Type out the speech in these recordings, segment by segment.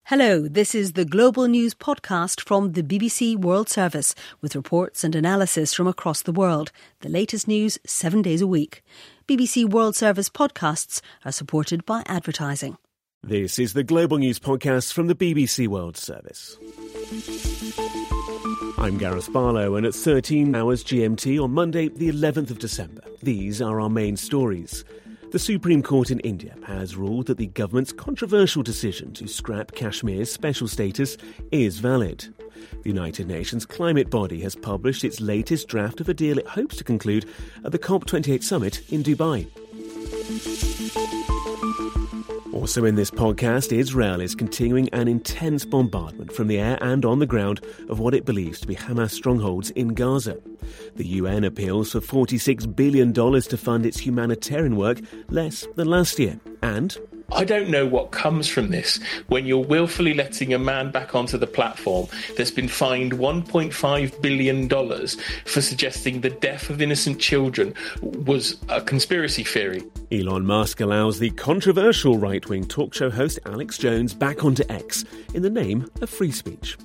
Hello, this is the Global News podcast from the BBC World Service with reports and analysis from across the world. The latest news 7 days a week. BBC World Service podcasts are supported by advertising. This is the Global News podcast from the BBC World Service. I'm Gareth Barlow, and at 13 hours GMT on Monday, the 11th of December, these are our main stories. The Supreme Court in India has ruled that the government's controversial decision to scrap Kashmir's special status is valid. The United Nations climate body has published its latest draft of a deal it hopes to conclude at the COP28 summit in Dubai. Also in this podcast, Israel is continuing an intense bombardment from the air and on the ground of what it believes to be Hamas strongholds in Gaza. The UN appeals for $46 billion to fund its humanitarian work, less than last year. And I don't know what comes from this when you're willfully letting a man back onto the platform that's been fined $1.5 billion for suggesting the death of innocent children was a conspiracy theory. Elon Musk allows the controversial right-wing talk show host Alex Jones back onto X in the name of free speech.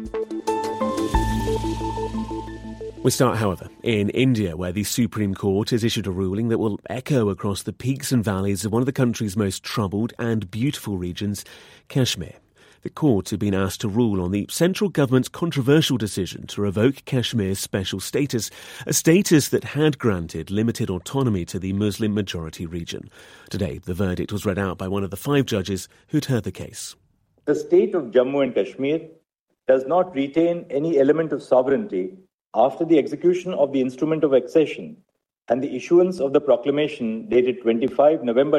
We start, however, in India, where the Supreme Court has issued a ruling that will echo across the peaks and valleys of one of the country's most troubled and beautiful regions, Kashmir. The court had been asked to rule on the central government's controversial decision to revoke Kashmir's special status, a status that had granted limited autonomy to the Muslim-majority region. Today, the verdict was read out by one of the 5 judges who'd heard the case. The state of Jammu and Kashmir does not retain any element of sovereignty after the execution of the instrument of accession and the issuance of the proclamation dated 25 November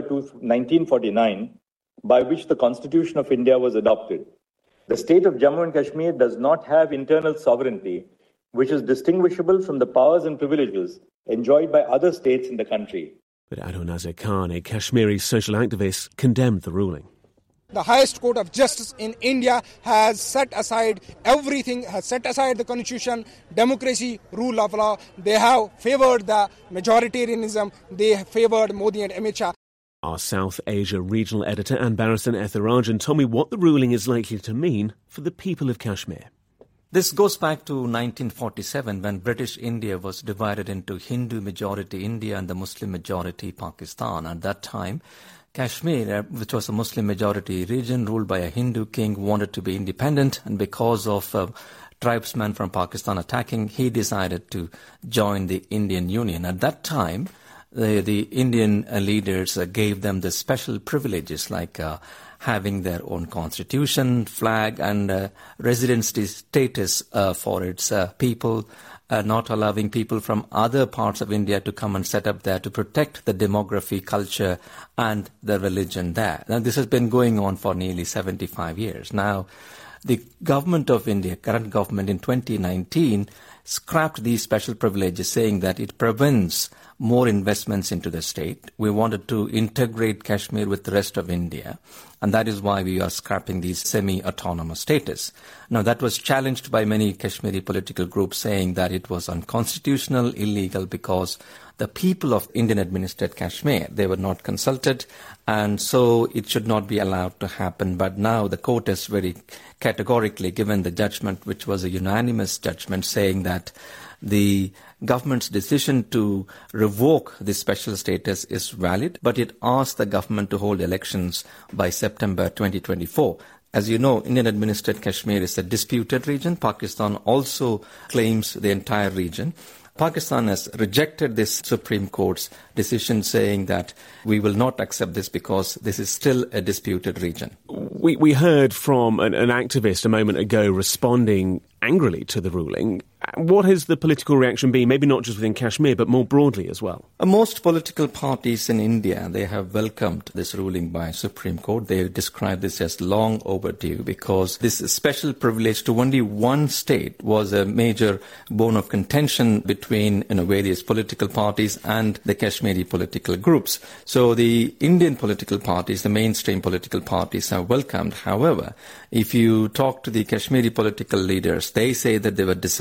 1949, by which the Constitution of India was adopted. The state of Jammu and Kashmir does not have internal sovereignty, which is distinguishable from the powers and privileges enjoyed by other states in the country. But Ado Nazir Khan, a Kashmiri social activist, condemned the ruling. The highest court of justice in India has set aside everything, has set aside the constitution, democracy, rule of law. They have favoured the majoritarianism. They have favoured Modi and Amit Shah. Our South Asia regional editor Ann Barristan Ethirajan told me what the ruling is likely to mean for the people of Kashmir. This goes back to 1947 when British India was divided into Hindu-majority India and the Muslim-majority Pakistan. At that time, Kashmir, which was a Muslim-majority region ruled by a Hindu king, wanted to be independent, and because of tribesmen from Pakistan attacking, he decided to join the Indian Union. At that time, the Indian leaders gave them the special privileges like having their own constitution, flag, and residency status for its people, not allowing people from other parts of India to come and set up there to protect the demography, culture, and the religion there. Now, this has been going on for nearly 75 years. Now, the government of India, current government in 2019, scrapped these special privileges, saying that it prevents more investments into the state. We wanted to integrate Kashmir with the rest of India, and that is why we are scrapping these semi-autonomous status. Now, that was challenged by many Kashmiri political groups, saying that it was unconstitutional, illegal, because the people of Indian-administered Kashmir, they were not consulted, and so it should not be allowed to happen. But now the court has very categorically given the judgment, which was a unanimous judgment, saying that the government's decision to revoke this special status is valid, but it asked the government to hold elections by September 2024. As you know, Indian-administered Kashmir is a disputed region. Pakistan also claims the entire region. Pakistan has rejected this Supreme Court's decision, saying that we will not accept this because this is still a disputed region. We heard from an activist a moment ago responding angrily to the ruling. What has the political reaction been, maybe not just within Kashmir, but more broadly as well? Most political parties in India, they have welcomed this ruling by Supreme Court. They describe this as long overdue because this special privilege to only one state was a major bone of contention between various political parties and the Kashmiri political groups. So the Indian political parties, the mainstream political parties, have welcomed. However, if you talk to the Kashmiri political leaders, they say that they were disappointed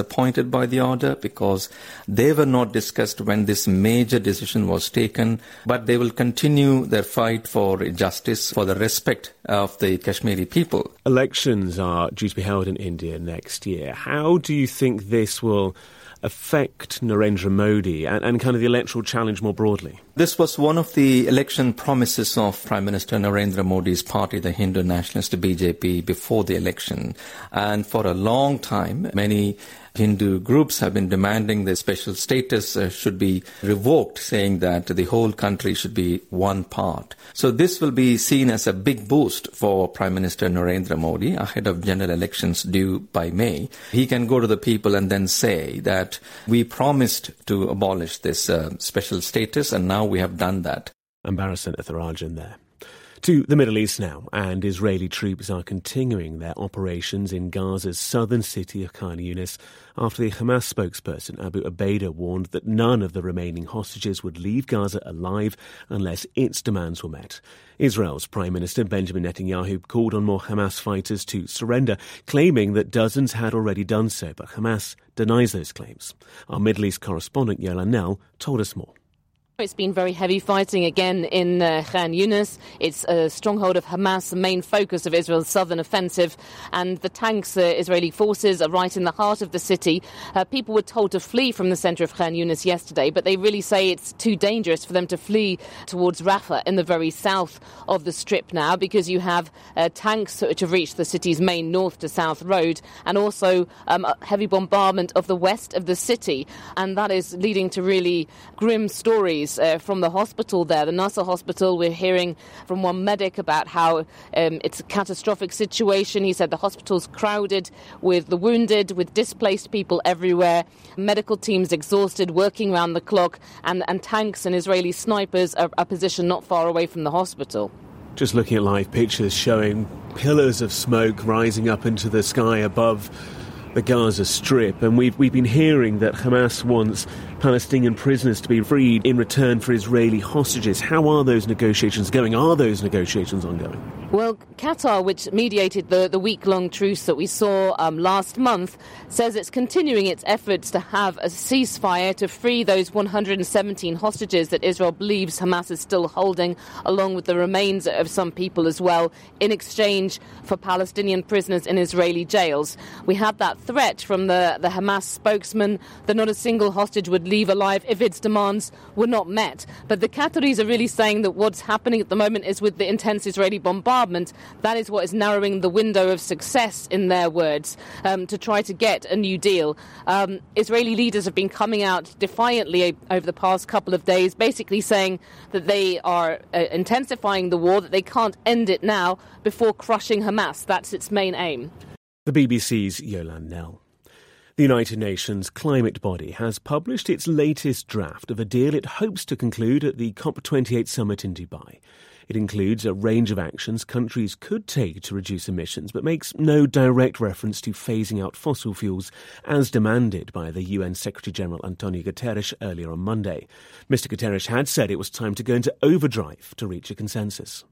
affected by the order because they were not discussed when this major decision was taken, but they will continue their fight for justice, for the respect of the Kashmiri people. Elections are due to be held in India next year. How do you think this will affect Narendra Modi and kind of the electoral challenge more broadly? This was one of the election promises of Prime Minister Narendra Modi's party, the Hindu Nationalist BJP, before the election. And for a long time, many Hindu groups have been demanding the special status should be revoked, saying that the whole country should be one part. So this will be seen as a big boost for Prime Minister Narendra Modi ahead of general elections due by May. He can go to the people and then say that we promised to abolish this special status and now we have done that. Ambarasan Utharajan there. To the Middle East now, and Israeli troops are continuing their operations in Gaza's southern city of Khan Yunis after the Hamas spokesperson Abu Ubaidah warned that none of the remaining hostages would leave Gaza alive unless its demands were met. Israel's Prime Minister Benjamin Netanyahu called on more Hamas fighters to surrender, claiming that dozens had already done so, but Hamas denies those claims. Our Middle East correspondent Yolan Nell told us more. It's been very heavy fighting again in Khan Yunis. It's a stronghold of Hamas, the main focus of Israel's southern offensive. And the tanks, Israeli forces, are right in the heart of the city. People were told to flee from the centre of Khan Yunis yesterday, but they really say it's too dangerous for them to flee towards Rafah in the very south of the strip now, because you have tanks which have reached the city's main north to south road, and also heavy bombardment of the west of the city. And that is leading to really grim stories from the hospital there, the Nasser hospital. We're hearing from one medic about how it's a catastrophic situation. He said the hospital's crowded with the wounded, with displaced people everywhere, medical teams exhausted, working round the clock, and tanks and Israeli snipers are positioned not far away from the hospital. Just looking at live pictures showing pillars of smoke rising up into the sky above the Gaza Strip, and we've been hearing that Hamas wants Palestinian prisoners to be freed in return for Israeli hostages. How are those negotiations going? Are those negotiations ongoing? Well, Qatar, which mediated the week-long truce that we saw last month, says it's continuing its efforts to have a ceasefire to free those 117 hostages that Israel believes Hamas is still holding, along with the remains of some people as well, in exchange for Palestinian prisoners in Israeli jails. We had that threat from the Hamas spokesman that not a single hostage would leave alive if its demands were not met. But the Qataris are really saying that what's happening at the moment is with the intense Israeli bombardment, that is what is narrowing the window of success, in their words, to try to get a new deal. Israeli leaders have been coming out defiantly over the past couple of days, basically saying that they are intensifying the war, that they can't end it now before crushing Hamas. That's its main aim. The BBC's Yolan Nell. The United Nations climate body has published its latest draft of a deal it hopes to conclude at the COP28 summit in Dubai. It includes a range of actions countries could take to reduce emissions, but makes no direct reference to phasing out fossil fuels, as demanded by the UN Secretary-General Antonio Guterres earlier on Monday. Mr. Guterres had said it was time to go into overdrive to reach a consensus.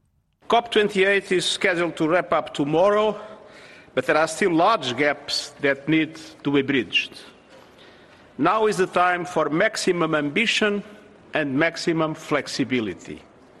COP28 is scheduled to wrap up tomorrow, but there are still large gaps that need to be bridged. Now is the time for maximum ambition and maximum flexibility.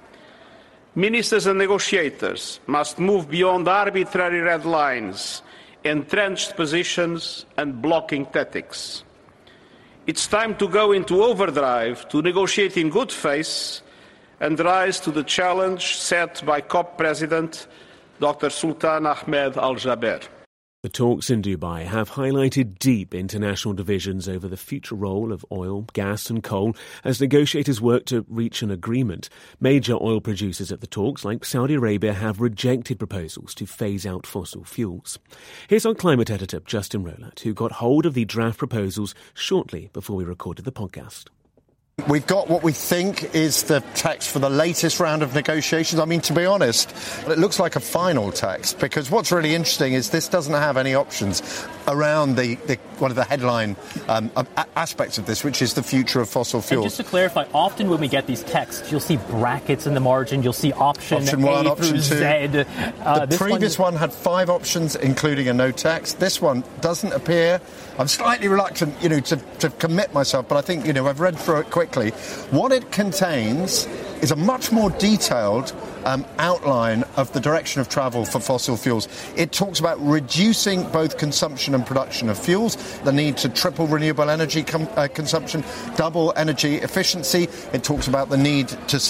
Ministers and negotiators must move beyond arbitrary red lines, entrenched positions and blocking tactics. It's time to go into overdrive, to negotiate in good faith and rise to the challenge set by COP President Dr. Sultan Ahmed Al-Jaber. The talks in Dubai have highlighted deep international divisions over the future role of oil, gas and coal as negotiators work to reach an agreement. Major oil producers at the talks, like Saudi Arabia, have rejected proposals to phase out fossil fuels. Here's our climate editor, Justin Rowlatt, who got hold of the draft proposals shortly before we recorded the podcast. We've got what we think is the text for the latest round of negotiations. I mean, to be honest, it looks like a final text, because what's really interesting is this doesn't have any options around the one of the headline aspects of this, which is the future of fossil fuels. And just to clarify, often when we get these texts, you'll see brackets in the margin, you'll see option 1, A option through 2. Z. The previous one had 5 options, including a no text. This one doesn't appear. I'm slightly reluctant, to commit myself, but I think, I've read through it quickly. What it contains is a much more detailed outline of the direction of travel for fossil fuels. It talks about reducing both consumption and production of fuels, the need to triple renewable energy consumption, double energy efficiency. It talks about the need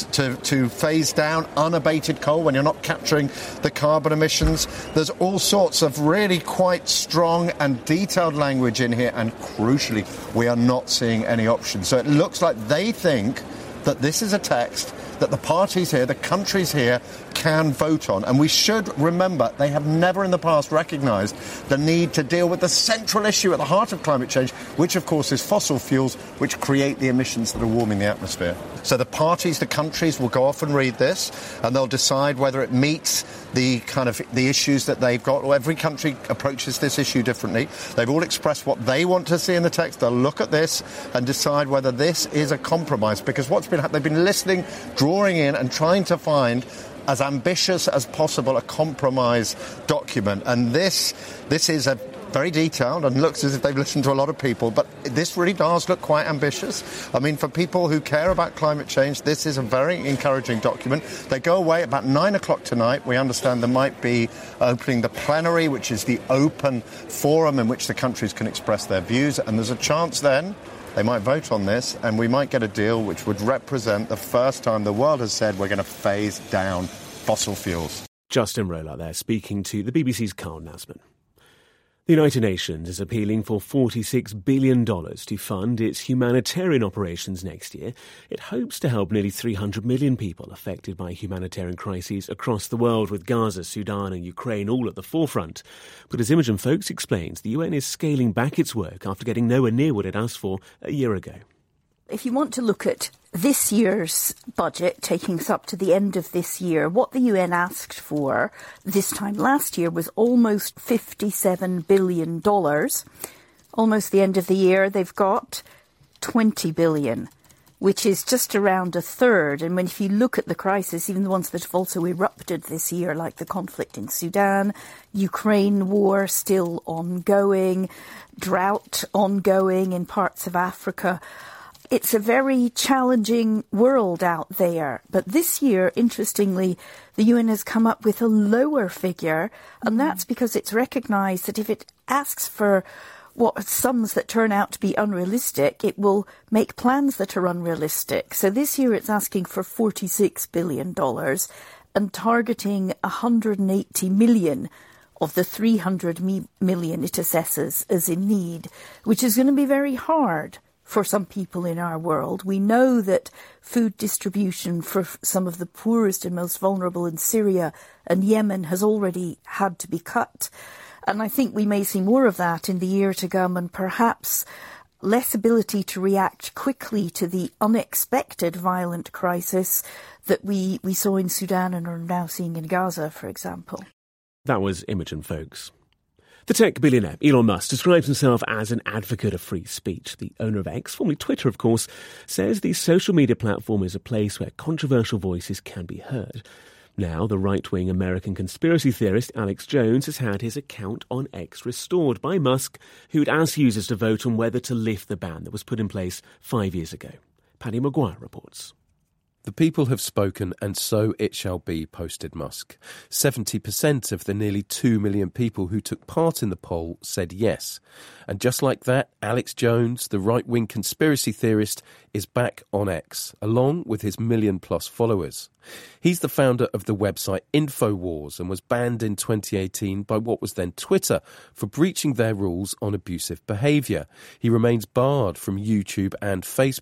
to phase down unabated coal when you're not capturing the carbon emissions. There's all sorts of really quite strong and detailed language in here, and crucially, we are not seeing any options. So it looks like they think that this is a text that the parties here, the countries here, can vote on. And we should remember they have never in the past recognised the need to deal with the central issue at the heart of climate change, which of course is fossil fuels, which create the emissions that are warming the atmosphere. So the parties, the countries will go off and read this, and they'll decide whether it meets the issues that they've got. Or every country approaches this issue differently. They've all expressed what they want to see in the text. They'll look at this and decide whether this is a compromise, because they've been listening, drawing in and trying to find as ambitious as possible a compromise document. And this is a very detailed and looks as if they've listened to a lot of people, but this really does look quite ambitious. I mean, for people who care about climate change, this is a very encouraging document. They go away about 9 o'clock tonight. We understand there might be opening the plenary, which is the open forum in which the countries can express their views, and there's a chance then they might vote on this, and we might get a deal which would represent the first time the world has said we're going to phase down fossil fuels. Justin Roller there, speaking to the BBC's Carl Nasman. The United Nations is appealing for $46 billion to fund its humanitarian operations next year. It hopes to help nearly 300 million people affected by humanitarian crises across the world, with Gaza, Sudan and Ukraine all at the forefront. But as Imogen Foulkes explains, the UN is scaling back its work after getting nowhere near what it asked for a year ago. If you want to look at this year's budget, taking us up to the end of this year, what the UN asked for this time last year was almost $57 billion. Almost the end of the year, they've got $20 billion, which is just around a third. And if you look at the crisis, even the ones that have also erupted this year, like the conflict in Sudan, Ukraine war still ongoing, drought ongoing in parts of Africa, it's a very challenging world out there. But this year, interestingly, the UN has come up with a lower figure, and that's because it's recognised that if it asks for what sums that turn out to be unrealistic, it will make plans that are unrealistic. So this year it's asking for $46 billion and targeting 180 million of the 300 million it assesses as in need, which is going to be very hard for some people in our world. We know that food distribution for some of the poorest and most vulnerable in Syria and Yemen has already had to be cut. And I think we may see more of that in the year to come, and perhaps less ability to react quickly to the unexpected violent crisis that we saw in Sudan and are now seeing in Gaza, for example. That was Imogen Foulkes. The tech billionaire Elon Musk describes himself as an advocate of free speech. The owner of X, formerly Twitter, of course, says the social media platform is a place where controversial voices can be heard. Now, the right-wing American conspiracy theorist Alex Jones has had his account on X restored by Musk, who'd asked users to vote on whether to lift the ban that was put in place 5 years ago. Paddy Maguire reports. The people have spoken, and so it shall be, posted Musk. 70% of the nearly 2 million people who took part in the poll said yes. And just like that, Alex Jones, the right-wing conspiracy theorist, is back on X, along with his million-plus followers. He's the founder of the website InfoWars and was banned in 2018 by what was then Twitter for breaching their rules on abusive behaviour. He remains barred from YouTube and Facebook.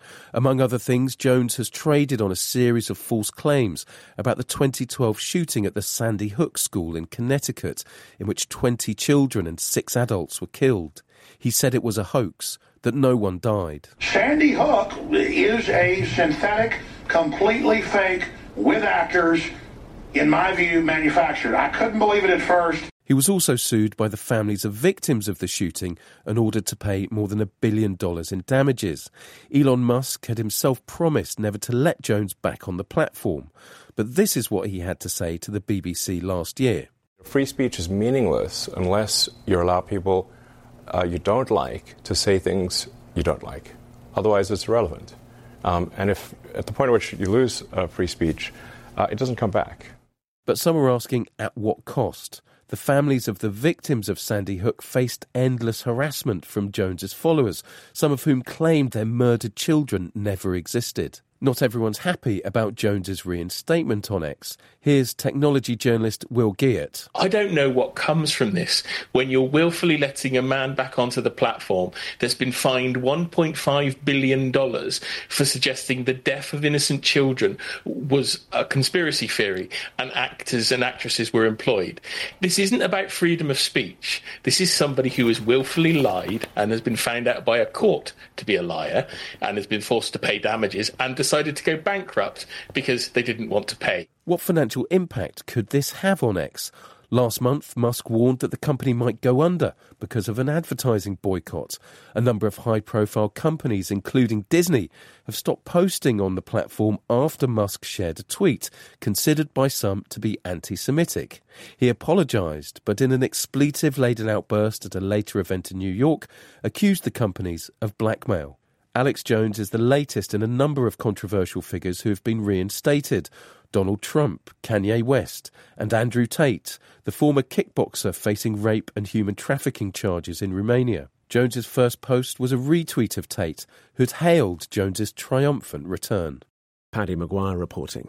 Among other things, Jones has traded on a series of false claims about the 2012 shooting at the Sandy Hook School in Connecticut, in which 20 children and 6 adults were killed. He said it was a hoax, that no one died. Sandy Hook is a synthetic, completely fake, with actors, in my view, manufactured. I couldn't believe it at first. He was also sued by the families of victims of the shooting and ordered to pay more than $1 billion in damages. Elon Musk had himself promised never to let Jones back on the platform. But this is what he had to say to the BBC last year. Free speech is meaningless unless you allow people you don't like to say things you don't like. Otherwise, it's irrelevant. And if at the point at which you lose free speech, it doesn't come back. But some are asking at what cost? The families of the victims of Sandy Hook faced endless harassment from Jones's followers, some of whom claimed their murdered children never existed. Not everyone's happy about Jones's reinstatement on X. Here's technology journalist Will Geert. I don't know what comes from this when you're willfully letting a man back onto the platform that's been fined $1.5 billion for suggesting the death of innocent children was a conspiracy theory and actors and actresses were employed. This isn't about freedom of speech. This is somebody who has willfully lied and has been found out by a court to be a liar and has been forced to pay damages and decided to go bankrupt because they didn't want to pay. What financial impact could this have on X? Last month, Musk warned that the company might go under because of an advertising boycott. A number of high-profile companies, including Disney, have stopped posting on the platform after Musk shared a tweet, considered by some to be anti-Semitic. He apologised, but in an expletive-laden outburst at a later event in New York, accused the companies of blackmail. Alex Jones is the latest in a number of controversial figures who have been reinstated. Donald Trump, Kanye West, and Andrew Tate, the former kickboxer facing rape and human trafficking charges in Romania. Jones's first post was a retweet of Tate, who'd hailed Jones's triumphant return. Paddy Maguire reporting.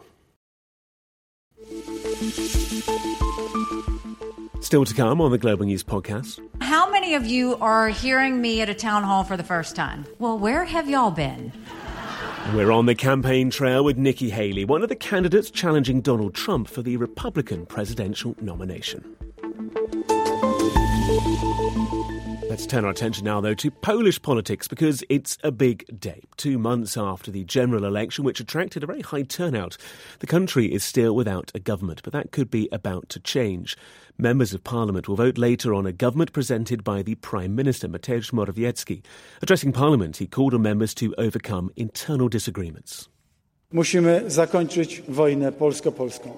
Still to come on the Global News Podcast. How many of you are hearing me at a town hall for the first time? Well, where have y'all been? We're on the campaign trail with Nikki Haley, one of the candidates challenging Donald Trump for the Republican presidential nomination. Let's turn our attention now, though, to Polish politics, because it's a big day. 2 months after the general election, which attracted a very high turnout, the country is still without a government, but that could be about to change. Members of Parliament will vote later on a government presented by the Prime Minister, Mateusz Morawiecki. Addressing Parliament, he called on members to overcome internal disagreements. Musimy zakończyć wojnę polsko-polską.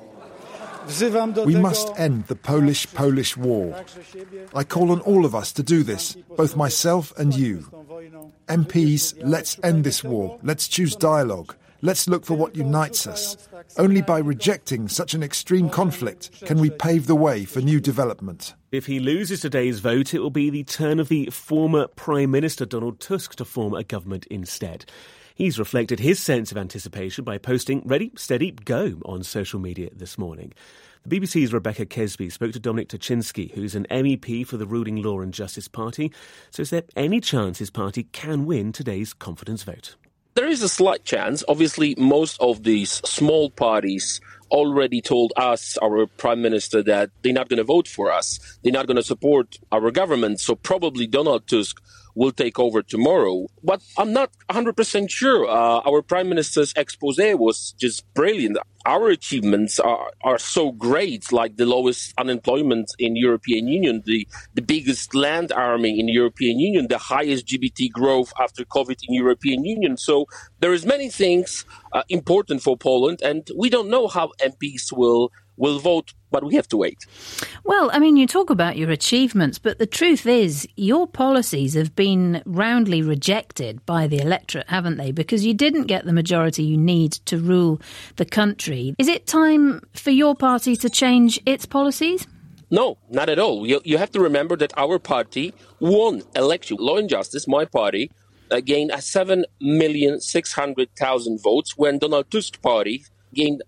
We must end the Polish-Polish war. I call on all of us to do this, both myself and you. MPs, let's end this war. Let's choose dialogue. Let's look for what unites us. Only by rejecting such an extreme conflict can we pave the way for new development. If he loses today's vote, it will be the turn of the former Prime Minister Donald Tusk to form a government instead. He's reflected his sense of anticipation by posting "Ready, Steady, Go" on social media this morning. The BBC's Rebecca Kesby spoke to Dominic Tuczynski, who's an MEP for the ruling Law and Justice Party. So is there any chance his party can win today's confidence vote? There is a slight chance. Obviously, most of these small parties already told us, our Prime Minister, that they're not going to vote for us. They're not going to support our government. So probably Donald Tusk will take over tomorrow. But I'm not 100% sure. Our Prime Minister's expose was just brilliant. Our achievements are so great, like the lowest unemployment in European Union, the biggest land army in European Union, the highest GDP growth after COVID in European Union. So there is many things important for Poland, and we don't know how MPs will vote, but we have to wait. Well, I mean, you talk about your achievements, but the truth is your policies have been roundly rejected by the electorate, haven't they? Because you didn't get the majority you need to rule the country. Is it time for your party to change its policies? No, not at all. You have to remember that our party won election. Law and Justice, my party, gained 7,600,000 votes when Donald Tusk's party gained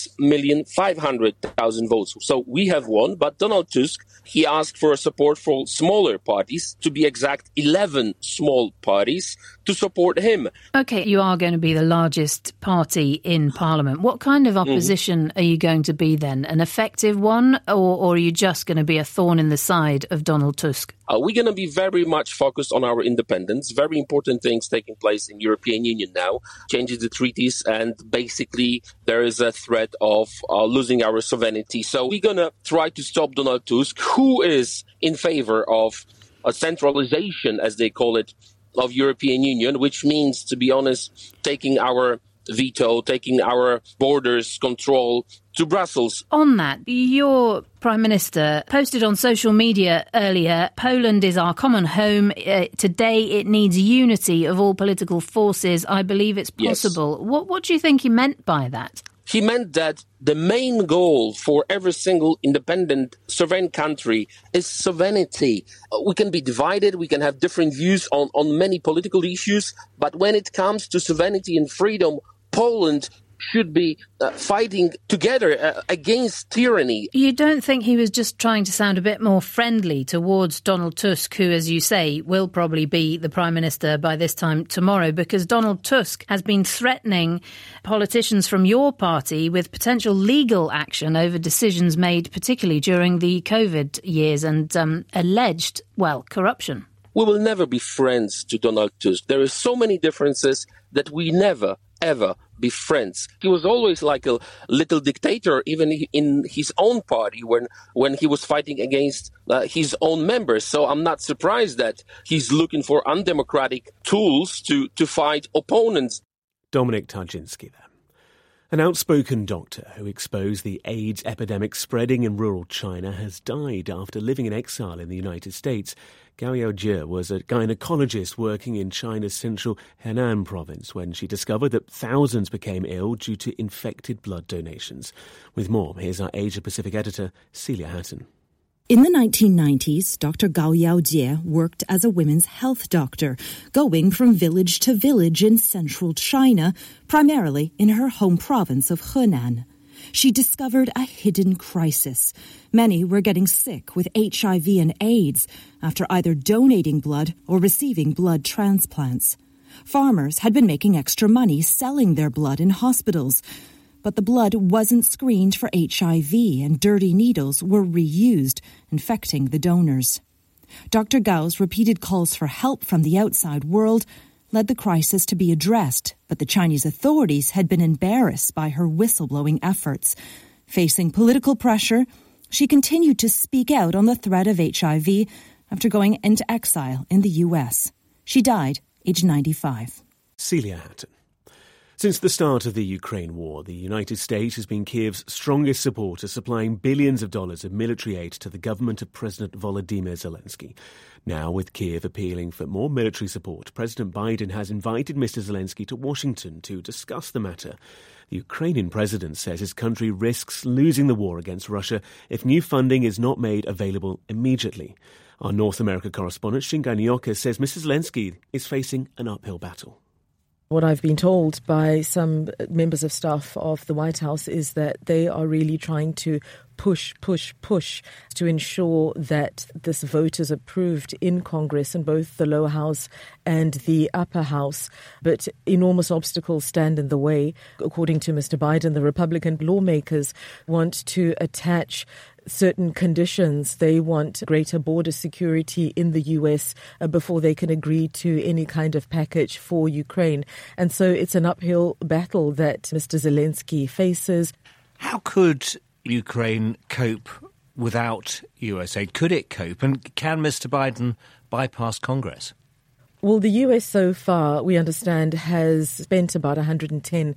6,500,000 votes. So we have won, but Donald Tusk, he asked for support for smaller parties, to be exact, 11 small parties to support him. OK, you are going to be the largest party in Parliament. What kind of opposition are you going to be then? An effective one, or are you just going to be a thorn in the side of Donald Tusk? We're going to be very much focused on our independence. Very important things taking place in European Union now. Changes the treaties, and basically there is a threat of losing our sovereignty. So we're going to try to stop Donald Tusk, who is in favor of a centralization, as they call it, of European Union, which means, to be honest, taking our veto, taking our borders control to Brussels. On that, your Prime Minister posted on social media earlier, Poland is our common home. Today it needs unity of all political forces. I believe it's possible. Yes. What do you think he meant by that? He meant that the main goal for every single independent, sovereign country is sovereignty. We can be divided, we can have different views on many political issues, but when it comes to sovereignty and freedom, Poland should be fighting together against tyranny. You don't think he was just trying to sound a bit more friendly towards Donald Tusk, who, as you say, will probably be the Prime Minister by this time tomorrow, because Donald Tusk has been threatening politicians from your party with potential legal action over decisions made particularly during the COVID years and alleged, corruption? We will never be friends to Donald Tusk. There are so many differences that we never, ever be friends. He was always like a little dictator, even in his own party when he was fighting against his own members. So I'm not surprised that he's looking for undemocratic tools to fight opponents. Dominic Tarczynski there. An outspoken doctor who exposed the AIDS epidemic spreading in rural China has died after living in exile in the United States. Gao Yaojie was a gynecologist working in China's central Henan province when she discovered that thousands became ill due to infected blood donations. With more, here's our Asia-Pacific editor, Celia Hatton. In the 1990s, Dr. Gao Yaojie worked as a women's health doctor, going from village to village in central China, primarily in her home province of Henan. She discovered a hidden crisis. Many were getting sick with HIV and AIDS after either donating blood or receiving blood transplants. Farmers had been making extra money selling their blood in hospitals. But the blood wasn't screened for HIV and dirty needles were reused, infecting the donors. Dr. Gao's repeated calls for help from the outside world led the crisis to be addressed, but the Chinese authorities had been embarrassed by her whistleblowing efforts. Facing political pressure, she continued to speak out on the threat of HIV after going into exile in the US. She died, aged 95. Celia Hatton. Since the start of the Ukraine war, the United States has been Kiev's strongest supporter, supplying billions of dollars of military aid to the government of President Volodymyr Zelensky. Now, with Kiev appealing for more military support, President Biden has invited Mr. Zelensky to Washington to discuss the matter. The Ukrainian president says his country risks losing the war against Russia if new funding is not made available immediately. Our North America correspondent, Shingai Nyoka, says Mr. Zelensky is facing an uphill battle. What I've been told by some members of staff of the White House is that they are really trying to push to ensure that this vote is approved in Congress, in both the lower house and the upper house. But enormous obstacles stand in the way. According to Mr. Biden, the Republican lawmakers want to attach certain conditions. They want greater border security in the US before they can agree to any kind of package for Ukraine. And so it's an uphill battle that Mr. Zelensky faces. How could Ukraine cope without US aid? Could it cope? And can Mr. Biden bypass Congress? Well, the US so far, we understand, has spent about $110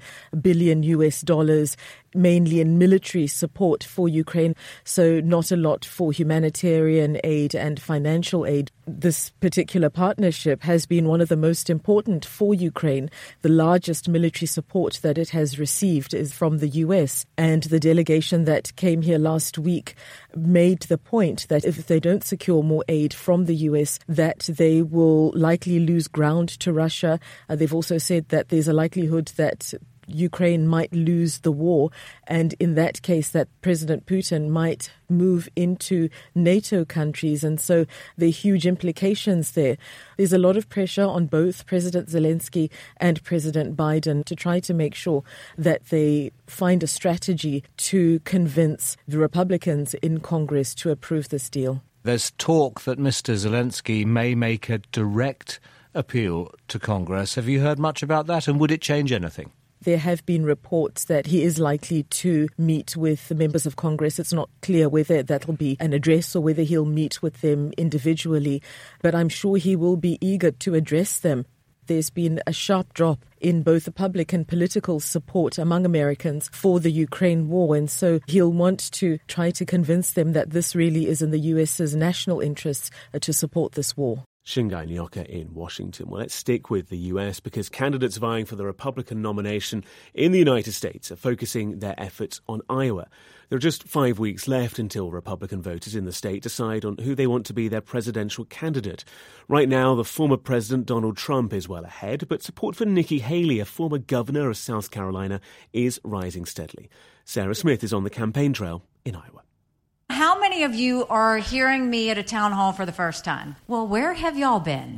billion, mainly in military support for Ukraine, so not a lot for humanitarian aid and financial aid. This particular partnership has been one of the most important for Ukraine. The largest military support that it has received is from the US, and the delegation that came here last week made the point that if they don't secure more aid from the US, that they will likely lose ground to Russia. They've also said that there's a likelihood that Ukraine might lose the war, and in that case that President Putin might move into NATO countries, and so there are huge implications there. There's a lot of pressure on both President Zelensky and President Biden to try to make sure that they find a strategy to convince the Republicans in Congress to approve this deal. There's talk that Mr. Zelensky may make a direct appeal to Congress. Have you heard much about that, and would it change anything? There have been reports that he is likely to meet with the members of Congress. It's not clear whether that'll be an address or whether he'll meet with them individually, but I'm sure he will be eager to address them. There's been a sharp drop in both the public and political support among Americans for the Ukraine war, and so he'll want to try to convince them that this really is in the US's national interests to support this war. Shingai Nyoka in Washington. Well, let's stick with the US because candidates vying for the Republican nomination in the United States are focusing their efforts on Iowa. There are just 5 weeks left until Republican voters in the state decide on who they want to be their presidential candidate. Right now, the former President Donald Trump is well ahead, but support for Nikki Haley, a former governor of South Carolina, is rising steadily. Sarah Smith is on the campaign trail in Iowa. How many of you are hearing me at a town hall for the first time? Well, where have y'all been?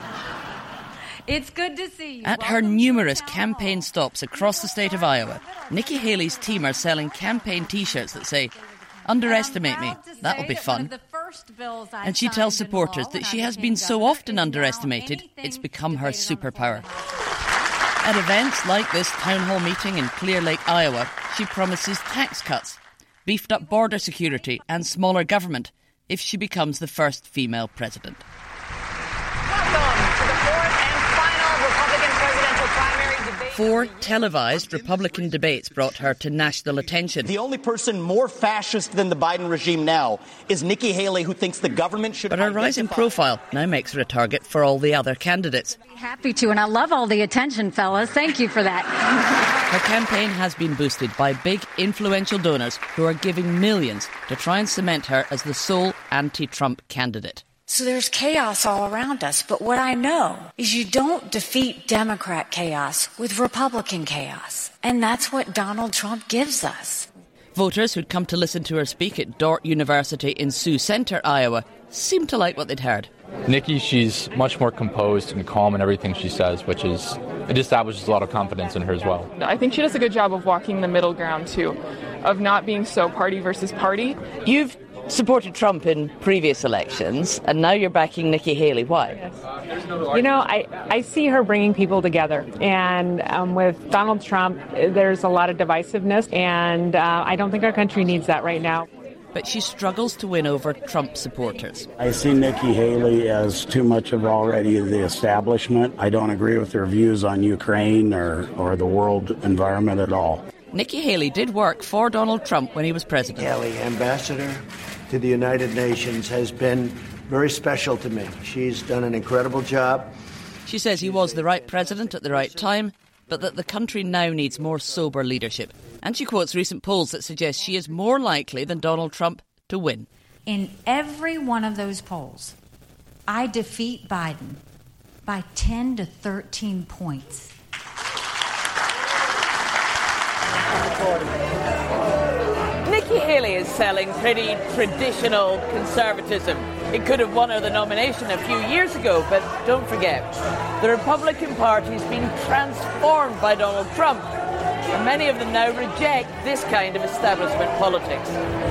It's good to see you. At her numerous campaign stops across the state of Iowa, Nikki Haley's team are selling campaign T-shirts that say, "Underestimate me, that'll be fun." And she tells supporters that she has been so often underestimated, it's become her superpower. At events like this town hall meeting in Clear Lake, Iowa, she promises tax cuts, beefed up border security and smaller government if she becomes the first female president. Welcome to the fourth and final Republican presidential primary debate. 4 televised Republican debates brought her to national attention. The only person more fascist than the Biden regime now is Nikki Haley, who thinks the government should... But her rising profile now makes her a target for all the other candidates. Happy to, and I love all the attention, fellas. Thank you for that. Her campaign has been boosted by big, influential donors who are giving millions to try and cement her as the sole anti-Trump candidate. So there's chaos all around us, but what I know is you don't defeat Democrat chaos with Republican chaos. And that's what Donald Trump gives us. Voters who'd come to listen to her speak at Dordt University in Sioux Center, Iowa, seemed to like what they'd heard. Nikki, she's much more composed and calm in everything she says, it establishes a lot of confidence in her as well. I think she does a good job of walking the middle ground, too, of not being so party versus party. You've supported Trump in previous elections, and now you're backing Nikki Haley. Why? Yes. You know, I see her bringing people together, and with Donald Trump, there's a lot of divisiveness, and I don't think our country needs that right now. But she struggles to win over Trump supporters. I see Nikki Haley as too much of already the establishment. I don't agree with her views on Ukraine or the world environment at all. Nikki Haley did work for Donald Trump when he was president. Haley, ambassador to the United Nations, has been very special to me. She's done an incredible job. She says he was the right president at the right time, but that the country now needs more sober leadership. And she quotes recent polls that suggest she is more likely than Donald Trump to win. In every one of those polls, I defeat Biden by 10 to 13 points. Nikki Haley is selling pretty traditional conservatism. It could have won her the nomination a few years ago, but don't forget, the Republican Party's been transformed by Donald Trump, and many of them now reject this kind of establishment politics.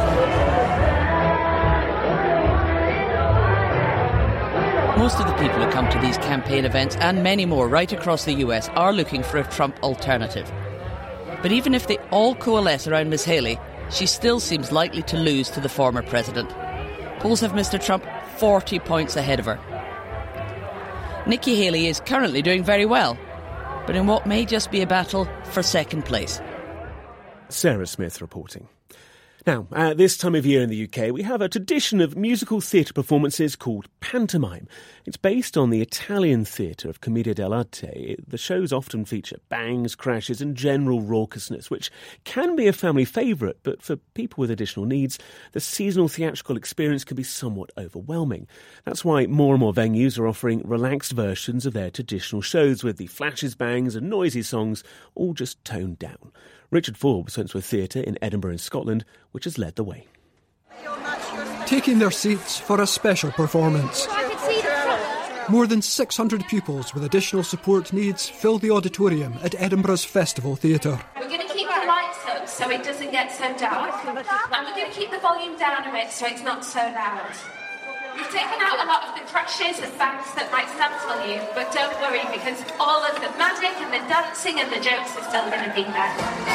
Most of the people who come to these campaign events, and many more right across the US, are looking for a Trump alternative. But even if they all coalesce around Ms. Haley, she still seems likely to lose to the former president. Polls have Mr. Trump 40 points ahead of her. Nikki Haley is currently doing very well, but in what may just be a battle for second place. Sarah Smith reporting. Now, at this time of year in the UK, we have a tradition of musical theatre performances called pantomime. It's based on the Italian theatre of Commedia dell'arte. The shows often feature bangs, crashes and general raucousness, which can be a family favourite, but for people with additional needs, the seasonal theatrical experience can be somewhat overwhelming. That's why more and more venues are offering relaxed versions of their traditional shows with the flashes, bangs and noisy songs all just toned down. Richard Forbes went to a theatre in Edinburgh in Scotland, which has led the way. Taking their seats for a special performance. More than 600 pupils with additional support needs fill the auditorium at Edinburgh's Festival Theatre. We're going to keep the lights up so it doesn't get so dark. And we're going to keep the volume down a bit so it's not so loud. We've taken out a lot of the crashes and bangs that might startle you, but don't worry because all of the magic and the dancing and the jokes are still going to be there.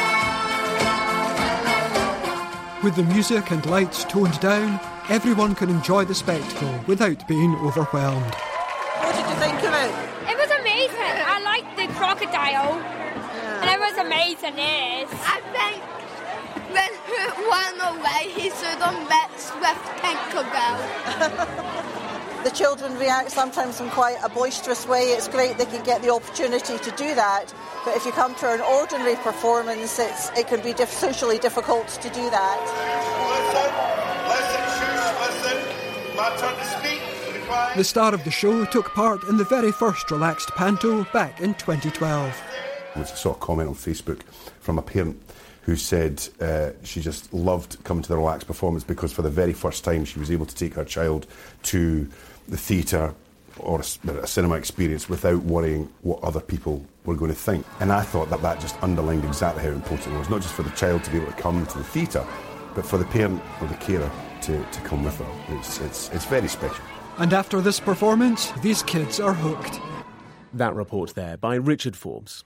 With the music and lights toned down, everyone can enjoy the spectacle without being overwhelmed. What did you think of it? It was amazing. I liked the crocodile. And it was amazing, it is. I think when Hoot went away, he should have met Swift Tinkerbell. The children react sometimes in quite a boisterous way. It's great they can get the opportunity to do that. But if you come to an ordinary performance, it can be socially difficult to do that. Listen, my turn to speak. The star of the show took part in the very first relaxed panto back in 2012. I saw a comment on Facebook from a parent who said she just loved coming to the relaxed performance because for the very first time she was able to take her child to the theatre or a cinema experience without worrying what other people were going to think. And I thought that just underlined exactly how important it was, not just for the child to be able to come to the theatre, but for the parent or the carer to come with her. It's very special. And after this performance, these kids are hooked. That report there by Richard Forbes.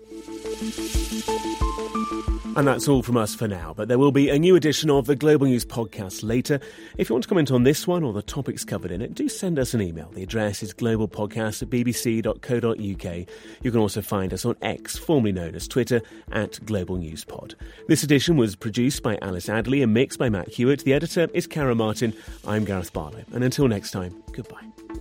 And that's all from us for now, but there will be a new edition of the Global News podcast later. If you want to comment on this one or the topics covered in it, do send us an email. The address is globalpodcast@bbc.co.uk. You can also find us on X, formerly known as Twitter, @GlobalNewsPod. This edition was produced by Alice Adley and mixed by Matt Hewitt. The editor is Cara Martin. I'm Gareth Barlow. And until next time, goodbye.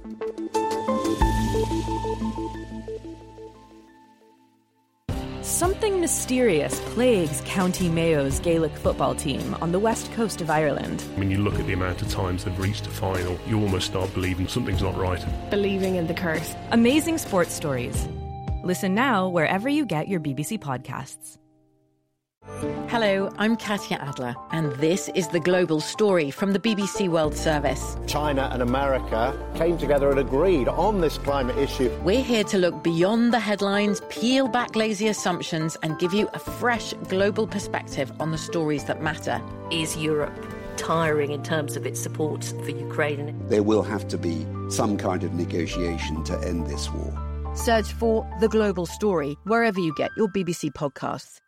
Something mysterious plagues County Mayo's Gaelic football team on the west coast of Ireland. When you look at the amount of times they've reached a final, you almost start believing something's not right. Believing in the curse. Amazing sports stories. Listen now wherever you get your BBC podcasts. Hello, I'm Katya Adler, and this is The Global Story from the BBC World Service. China and America came together and agreed on this climate issue. We're here to look beyond the headlines, peel back lazy assumptions, and give you a fresh global perspective on the stories that matter. Is Europe tiring in terms of its support for Ukraine? There will have to be some kind of negotiation to end this war. Search for The Global Story wherever you get your BBC podcasts.